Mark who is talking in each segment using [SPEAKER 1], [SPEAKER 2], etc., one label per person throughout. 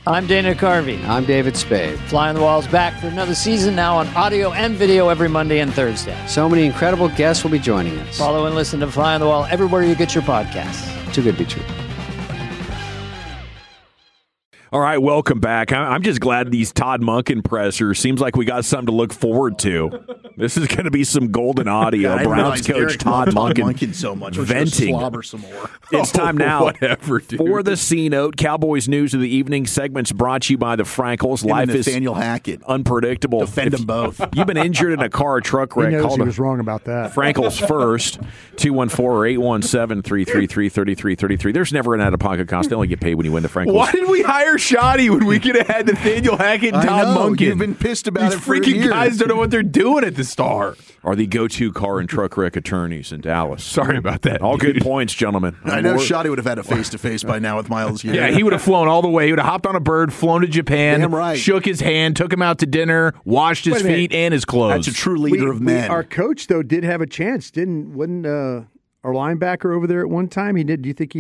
[SPEAKER 1] I'm Dana Carvey.
[SPEAKER 2] I'm David Spade.
[SPEAKER 1] Fly on the Wall's back for another season, now on audio and video every Monday and Thursday.
[SPEAKER 2] So many incredible guests will be joining us.
[SPEAKER 1] Follow and listen to Fly on the Wall everywhere you get your podcasts.
[SPEAKER 2] Too good to be true.
[SPEAKER 3] All right, welcome back. I'm just glad these Todd Monken pressers seems like we got something to look forward to. This is going to be some golden audio. Browns coach Todd Monken
[SPEAKER 4] so much.
[SPEAKER 3] venting.
[SPEAKER 4] Slobber some more.
[SPEAKER 3] It's time now
[SPEAKER 5] Whatever, dude.
[SPEAKER 3] for the C-Note. Cowboys News of the Evening segments brought to you by the Frankels. Life is
[SPEAKER 4] Nathaniel Hackett.
[SPEAKER 3] unpredictable.
[SPEAKER 4] Defend them both.
[SPEAKER 3] You've been injured in a car or truck
[SPEAKER 6] He
[SPEAKER 3] wreck.
[SPEAKER 6] knows
[SPEAKER 3] Call
[SPEAKER 6] he
[SPEAKER 3] the
[SPEAKER 6] was wrong about that.
[SPEAKER 3] Frankels first, 214 or 817-333-3333. There's never an out-of-pocket cost. They only get paid when you win the Frankels.
[SPEAKER 5] Why did we hire Shoddy when we could have had Nathaniel Hackett and Todd Monken?
[SPEAKER 4] You've been pissed about
[SPEAKER 5] These
[SPEAKER 4] it for
[SPEAKER 5] freaking
[SPEAKER 4] years.
[SPEAKER 5] guys don't know what they're doing at the Star.
[SPEAKER 3] Are the go-to car and truck wreck attorneys in Dallas.
[SPEAKER 5] Sorry about that.
[SPEAKER 3] All good
[SPEAKER 5] dude.
[SPEAKER 3] points, gentlemen.
[SPEAKER 4] I know Shoddy would have had a face-to-face by now with Miles here.
[SPEAKER 5] Yeah, he would have flown all the way. He would have hopped on a bird, flown to Japan,
[SPEAKER 4] Damn right.
[SPEAKER 5] shook his hand, took him out to dinner, washed his
[SPEAKER 6] Wait a minute.
[SPEAKER 5] feet and his clothes.
[SPEAKER 4] That's a true leader of men.
[SPEAKER 6] Our coach, though, did have a chance. Wasn't our linebacker over there at one time? He did. Do you think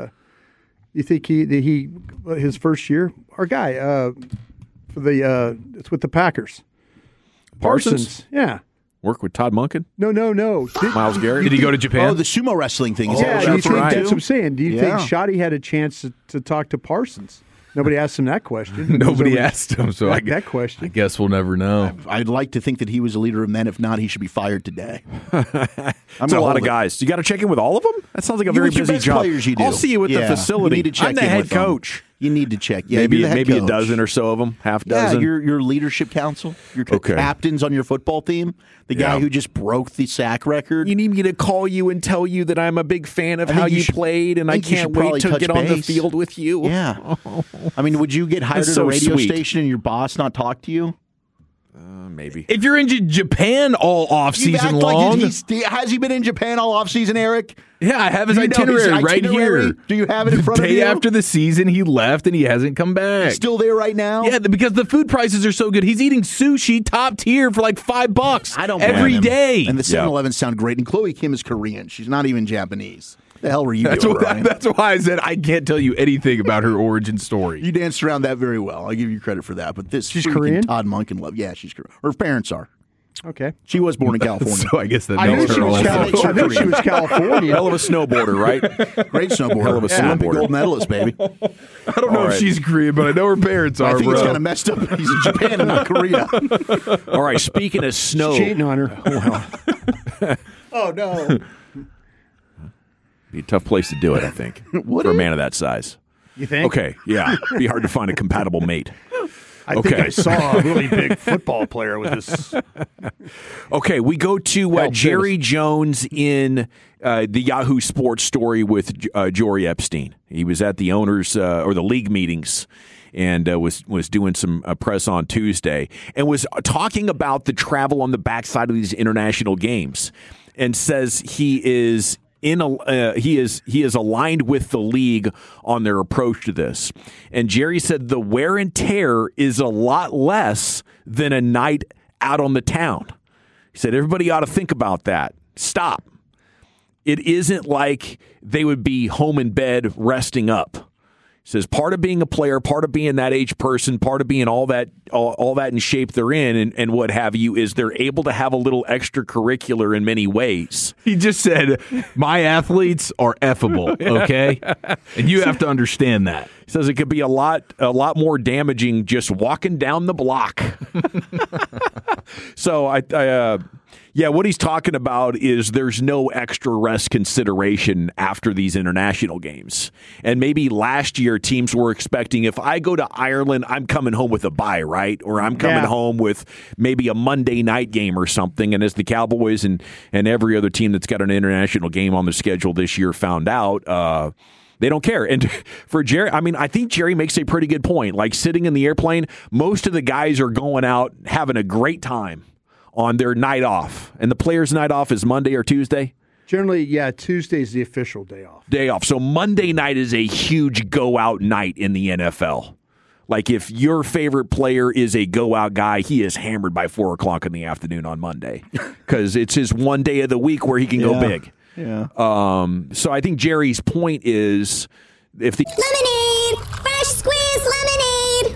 [SPEAKER 6] he his first year? Our guy for the it's with the Packers.
[SPEAKER 3] Parsons?
[SPEAKER 6] Yeah.
[SPEAKER 3] Work with Todd Monken?
[SPEAKER 6] No.
[SPEAKER 3] Miles Garrett?
[SPEAKER 5] Did he go to Japan?
[SPEAKER 4] Oh, the sumo wrestling thing. Is
[SPEAKER 6] Yeah,
[SPEAKER 4] that
[SPEAKER 6] do you
[SPEAKER 4] what
[SPEAKER 6] think
[SPEAKER 4] you're
[SPEAKER 6] that's
[SPEAKER 4] referring
[SPEAKER 6] what I'm saying? Do you
[SPEAKER 4] Yeah.
[SPEAKER 6] think Shoddy had a chance to talk to Parsons? Nobody asked him that question.
[SPEAKER 5] Nobody asked him, so I
[SPEAKER 6] that question.
[SPEAKER 5] I guess we'll never know.
[SPEAKER 4] I'd like to think that he was a leader of men. If not, he should be fired today.
[SPEAKER 3] That's a lot of guys. You got to check in with all of them? That sounds like a very
[SPEAKER 4] With your
[SPEAKER 3] busy
[SPEAKER 4] best
[SPEAKER 3] job.
[SPEAKER 4] players, you do.
[SPEAKER 3] I'll see you at the
[SPEAKER 4] Yeah.
[SPEAKER 3] facility.
[SPEAKER 4] You need to check
[SPEAKER 3] I'm the
[SPEAKER 4] in
[SPEAKER 3] head
[SPEAKER 4] with them.
[SPEAKER 3] coach.
[SPEAKER 4] You need to check. Yeah,
[SPEAKER 3] Maybe
[SPEAKER 4] you're the head
[SPEAKER 3] a
[SPEAKER 4] coach.
[SPEAKER 3] dozen or so of them, half
[SPEAKER 4] Yeah,
[SPEAKER 3] dozen.
[SPEAKER 4] your leadership council, your
[SPEAKER 3] Okay.
[SPEAKER 4] captains on your football team, the guy
[SPEAKER 3] Yeah.
[SPEAKER 4] who just broke the sack record.
[SPEAKER 3] You need me to call you and tell you that I'm a big fan of
[SPEAKER 4] I
[SPEAKER 3] how
[SPEAKER 4] think you
[SPEAKER 3] you
[SPEAKER 4] should-
[SPEAKER 3] played, and I
[SPEAKER 4] think you
[SPEAKER 3] can't
[SPEAKER 4] should
[SPEAKER 3] wait
[SPEAKER 4] probably
[SPEAKER 3] to
[SPEAKER 4] touch
[SPEAKER 3] get on the
[SPEAKER 4] base.
[SPEAKER 3] field with you.
[SPEAKER 4] Yeah. I mean, would you get hired
[SPEAKER 3] That's
[SPEAKER 4] at
[SPEAKER 3] so
[SPEAKER 4] a radio
[SPEAKER 3] sweet.
[SPEAKER 4] station and your boss not talk to you?
[SPEAKER 3] Maybe.
[SPEAKER 5] If you're in Japan all off
[SPEAKER 4] You act
[SPEAKER 5] season
[SPEAKER 4] like
[SPEAKER 5] long,
[SPEAKER 4] has he been in Japan all offseason, Eric?
[SPEAKER 5] yeah, I have his
[SPEAKER 4] Do you know
[SPEAKER 5] itinerary right
[SPEAKER 4] itinerary?
[SPEAKER 5] here.
[SPEAKER 4] Do you have it in front of
[SPEAKER 5] Day
[SPEAKER 4] you?
[SPEAKER 5] after the season, he left and he hasn't come back.
[SPEAKER 4] Still there right now?
[SPEAKER 5] Yeah, because the food prices are so good. He's eating sushi top tier for like $5.
[SPEAKER 4] I don't
[SPEAKER 5] every
[SPEAKER 4] blame him.
[SPEAKER 5] day.
[SPEAKER 4] And the 7-Elevens sound great. And Chloe Kim is Korean. She's not even Japanese. The hell were you
[SPEAKER 5] That's
[SPEAKER 4] doing,
[SPEAKER 5] what,
[SPEAKER 4] Ryan?
[SPEAKER 5] that's why I said I can't tell you anything about her origin story.
[SPEAKER 4] You danced around that very well. I'll give you credit for that. But this
[SPEAKER 6] She's
[SPEAKER 4] freaking
[SPEAKER 6] Korean?
[SPEAKER 4] Todd Monken love. Yeah, she's Korean. Her parents are.
[SPEAKER 6] Okay.
[SPEAKER 4] She was born in California.
[SPEAKER 5] So I guess that
[SPEAKER 6] I knew
[SPEAKER 5] makes
[SPEAKER 6] she
[SPEAKER 5] her
[SPEAKER 6] was
[SPEAKER 5] also.
[SPEAKER 4] California.
[SPEAKER 6] I knew she was California.
[SPEAKER 3] Hell of a snowboarder, right?
[SPEAKER 4] Great snowboarder.
[SPEAKER 3] Hell of a
[SPEAKER 4] Olympic
[SPEAKER 3] snowboarder.
[SPEAKER 4] gold medalist, baby.
[SPEAKER 5] I don't know
[SPEAKER 3] All
[SPEAKER 5] if
[SPEAKER 3] right.
[SPEAKER 5] she's Korean, but I know her parents
[SPEAKER 4] I
[SPEAKER 5] are,
[SPEAKER 4] think
[SPEAKER 5] bro.
[SPEAKER 4] it's kind of messed up. He's in Japan and not Korea.
[SPEAKER 3] All right, speaking of snow,
[SPEAKER 6] Cheating on her. Oh, no.
[SPEAKER 3] be a tough place to do it, I think, for a man of that size.
[SPEAKER 6] You think?
[SPEAKER 3] Okay, yeah. Be hard to find a compatible mate.
[SPEAKER 6] I think I saw a really big football player with this.
[SPEAKER 3] Okay, we go to Jerry Jones in the Yahoo Sports story with Jory Epstein. He was at the owners or the league meetings and was doing some press on Tuesday and was talking about the travel on the backside of these international games, and says he is he is aligned with the league on their approach to this. And Jerry said the wear and tear is a lot less than a night out on the town. He said everybody ought to think about that. Stop. It isn't like they would be home in bed resting up. He says part of being a player, part of being that age person, part of being all that in shape they're in and what have you is they're able to have a little extracurricular in many ways.
[SPEAKER 5] He just said, my athletes are effable, okay? And you have to understand that.
[SPEAKER 3] He says it could be a lot more damaging just walking down the block. So what he's talking about is there's no extra rest consideration after these international games. And maybe last year teams were expecting if I go to Ireland, I'm coming home with a bye, right? Or I'm coming home with maybe a Monday night game or something. And as the Cowboys and every other team that's got an international game on the schedule this year found out, they don't care. And for Jerry, I mean, I think Jerry makes a pretty good point. Like sitting in the airplane, most of the guys are going out having a great time on their night off. And the players' night off is Monday or Tuesday?
[SPEAKER 6] Generally, Tuesday's the official day off.
[SPEAKER 3] Day off. So Monday night is a huge go-out night in the NFL. Like if your favorite player is a go-out guy, he is hammered by 4 o'clock in the afternoon on Monday because it's his one day of the week where he can go big.
[SPEAKER 4] Yeah.
[SPEAKER 3] So I think Jerry's point is if the
[SPEAKER 7] Lemonade! Fresh squeezed lemonade!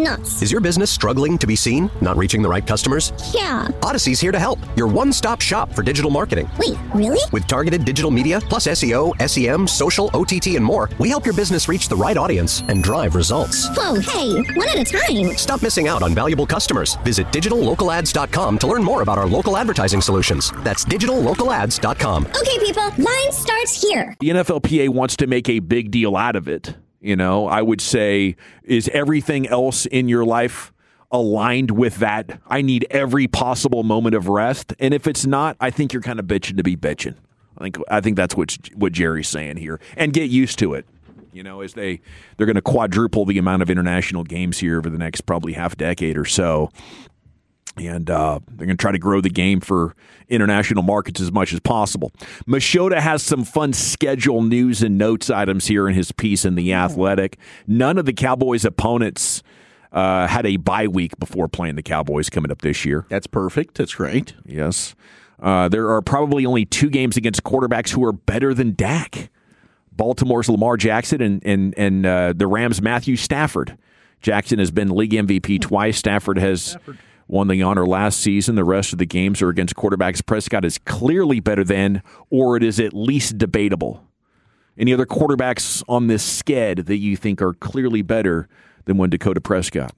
[SPEAKER 7] nuts.
[SPEAKER 8] Is your business struggling to be seen? Not reaching the right customers?
[SPEAKER 7] Yeah.
[SPEAKER 8] Odyssey's here to help. Your one-stop shop for digital marketing.
[SPEAKER 7] Wait, really?
[SPEAKER 8] With targeted digital media, plus SEO, SEM, social, OTT, and more, we help your business reach the right audience and drive results.
[SPEAKER 7] Whoa, hey, one at a time.
[SPEAKER 8] Stop missing out on valuable customers. Visit digitallocalads.com to learn more about our local advertising solutions. That's digitallocalads.com.
[SPEAKER 7] Okay, people, line starts here.
[SPEAKER 3] The NFLPA wants to make a big deal out of it. I would say, is everything else in your life aligned with that? I need every possible moment of rest. And if it's not, I think you're kind of bitching to be bitching. I think that's what Jerry's saying here. And get used to it. As they're going to quadruple the amount of international games here over the next probably half decade or so. And they're going to try to grow the game for international markets as much as possible. Machota has some fun schedule news and notes items here in his piece in The Athletic. None of the Cowboys' opponents had a bye week before playing the Cowboys coming up this year.
[SPEAKER 4] That's perfect. That's great.
[SPEAKER 3] Yes. There are probably only 2 games against quarterbacks who are better than Dak. Baltimore's Lamar Jackson and the Rams' Matthew Stafford. Jackson has been league MVP twice. Stafford has won the honor last season. The rest of the games are against quarterbacks Prescott is clearly better than, or it is at least debatable. Any other quarterbacks on this sked that you think are clearly better than one Dakota Prescott?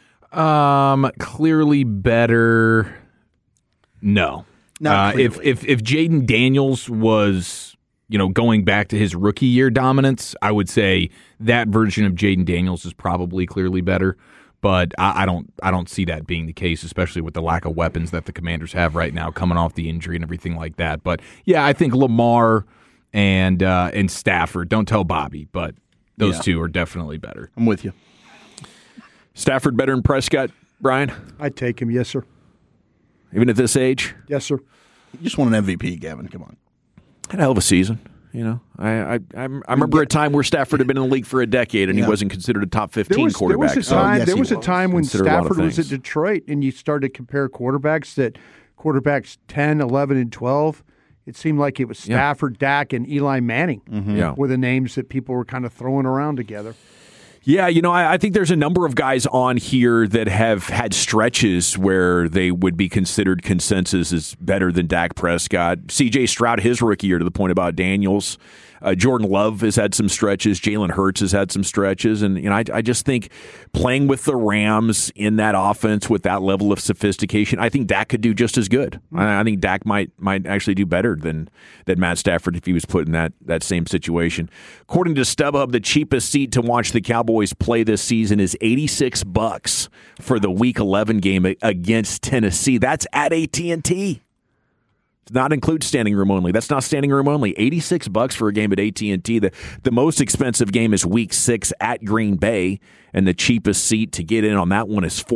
[SPEAKER 5] Clearly better. No. If Jaden Daniels was, going back to his rookie year dominance, I would say that version of Jaden Daniels is probably clearly better. But I don't see that being the case, especially with the lack of weapons that the Commanders have right now, coming off the injury and everything like that. But yeah, I think Lamar and Stafford. Don't tell Bobby, but those two are definitely better.
[SPEAKER 4] I'm with you.
[SPEAKER 3] Stafford better than Prescott, Brian?
[SPEAKER 6] I'd take him, yes, sir.
[SPEAKER 3] Even at this age?
[SPEAKER 6] Yes, sir.
[SPEAKER 4] You just want an MVP, Gavin. Come on.
[SPEAKER 3] Had a hell of a season. I remember a time where Stafford had been in the league for a decade and he wasn't considered a top 15 quarterback.
[SPEAKER 6] There was a time when Stafford was at Detroit and you started to compare quarterbacks 10, 11, and 12. It seemed like it was Stafford, Dak, and Eli Manning were the names that people were kind of throwing around together.
[SPEAKER 3] Yeah, I think there's a number of guys on here that have had stretches where they would be considered consensus as better than Dak Prescott. C.J. Stroud, his rookie year, to the point about Daniels. Jordan Love has had some stretches. Jalen Hurts has had some stretches. And I just think playing with the Rams in that offense with that level of sophistication, I think Dak could do just as good. I think Dak might actually do better than Matt Stafford if he was put in that same situation. According to StubHub, the cheapest seat to watch the Cowboys play this season is $86 for the Week 11 game against Tennessee. That's at AT&T. Does not include standing room only. That's not standing room only. $86 for a game at AT&T. The most expensive game is Week 6 at Green Bay, and the cheapest seat to get in on that one is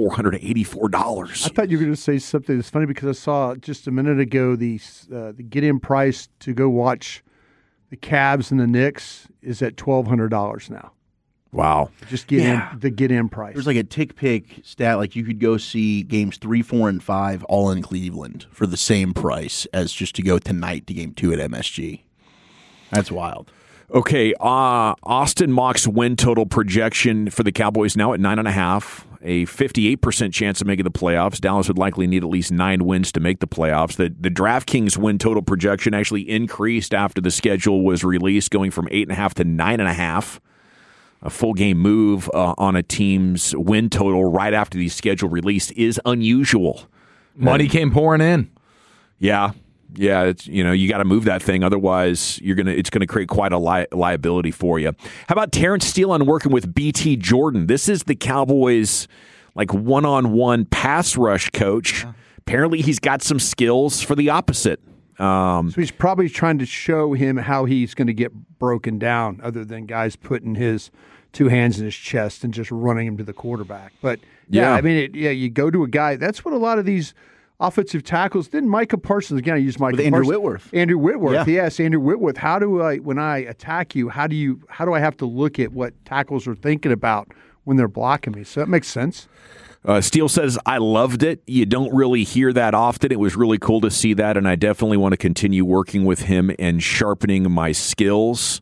[SPEAKER 3] $484.
[SPEAKER 6] I thought you were going to say something that's funny because I saw just a minute ago the get-in price to go watch the Cavs and the Knicks is at $1,200 now.
[SPEAKER 3] Wow.
[SPEAKER 6] Just get-in price.
[SPEAKER 4] There's like a tick pick stat, like you could go see games 3, 4, and 5 all in Cleveland for the same price as just to go tonight to game 2 at MSG. That's wild.
[SPEAKER 3] Okay, Austin Mock's win total projection for the Cowboys now at 9.5, a 58% chance of making the playoffs. Dallas would likely need at least 9 wins to make the playoffs. The DraftKings win total projection actually increased after the schedule was released, going from 8.5 to 9.5. A full game move on a team's win total right after the schedule released is unusual.
[SPEAKER 5] Money came pouring in.
[SPEAKER 3] Yeah. It's, you got to move that thing, otherwise it's gonna create quite a liability for you. How about Terrence Steele on working with BT Jordan? This is the Cowboys' one-on-one pass rush coach. Apparently, he's got some skills for the opposite.
[SPEAKER 6] So he's probably trying to show him how he's going to get broken down, other than guys putting his 2 hands in his chest and just running him to the quarterback. But you go to a guy. That's what a lot of these offensive tackles. Didn't Micah Parsons, again, I use Micah
[SPEAKER 4] Andrew
[SPEAKER 6] Parsons.
[SPEAKER 4] Whitworth.
[SPEAKER 6] Andrew Whitworth,
[SPEAKER 4] yeah.
[SPEAKER 6] Yes, Andrew Whitworth. How do I, when I attack you, how do I have to look at what tackles are thinking about when they're blocking me? So that makes sense.
[SPEAKER 3] Steele says, I loved it. You don't really hear that often. It was really cool to see that, and I definitely want to continue working with him and sharpening my skills.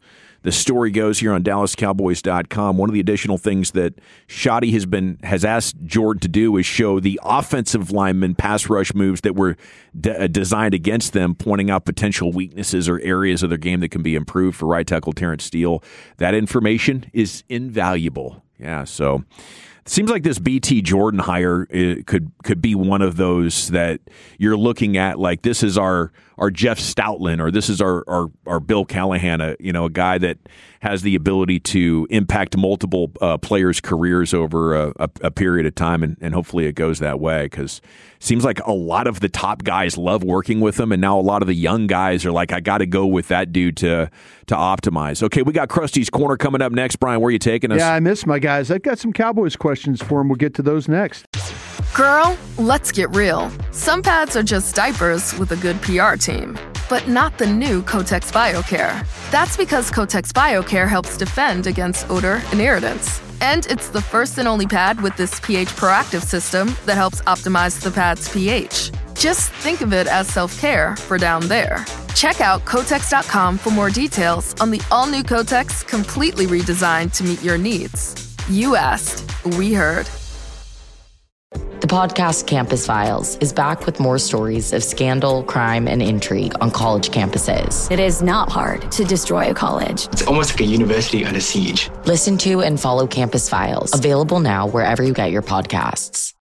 [SPEAKER 3] the story goes here on DallasCowboys.com. One of the additional things that Shoddy has asked Jordan to do is show the offensive linemen pass rush moves that were designed against them, pointing out potential weaknesses or areas of their game that can be improved for right tackle Terrence Steele. That information is invaluable. Yeah, so it seems like this BT Jordan hire could be one of those that you're looking at like this is our Jeff Stoutland or this is our Bill Callahan, a guy that has the ability to impact multiple players' careers over a period of time, and hopefully it goes that way because it seems like a lot of the top guys love working with him, and now a lot of the young guys are like, I got to go with that dude to optimize. Okay, we got Krusty's Corner coming up next. Brian, where are you taking us?
[SPEAKER 6] Yeah, I miss my guys. I've got some Cowboys questions for him. We'll get to those next.
[SPEAKER 9] Girl, let's get real. Some pads are just diapers with a good PR team, but not the new Kotex BioCare. That's because Kotex BioCare helps defend against odor and irritants. And it's the first and only pad with this pH proactive system that helps optimize the pad's pH. Just think of it as self-care for down there. Check out Kotex.com for more details on the all-new Kotex, completely redesigned to meet your needs. You asked, we heard.
[SPEAKER 10] The podcast Campus Files is back with more stories of scandal, crime, and intrigue on college campuses.
[SPEAKER 11] It is not hard to destroy a college.
[SPEAKER 12] It's almost like a university under siege.
[SPEAKER 10] Listen to and follow Campus Files, available now wherever you get your podcasts.